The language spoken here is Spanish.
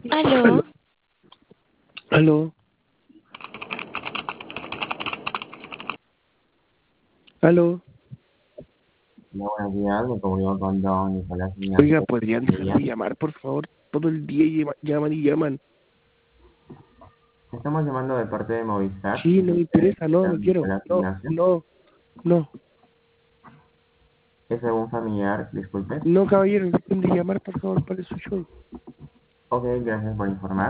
¿Aló? Aló. Aló. Hola, buenos días, me comunico con don Nicolás Oiga, Ignacio ¿podrían dejar Sevilla. de llamar, por favor? Todo el día llaman y llaman. Estamos llamando de parte de Movistar. Sí, ¿Es no me usted interesa, no don quiero. Nicolás No, Ignacio? no, no. ¿Es algún familiar? Disculpe. No, caballero, dejen de llamar, por favor, para su show. Ok, gracias por informar.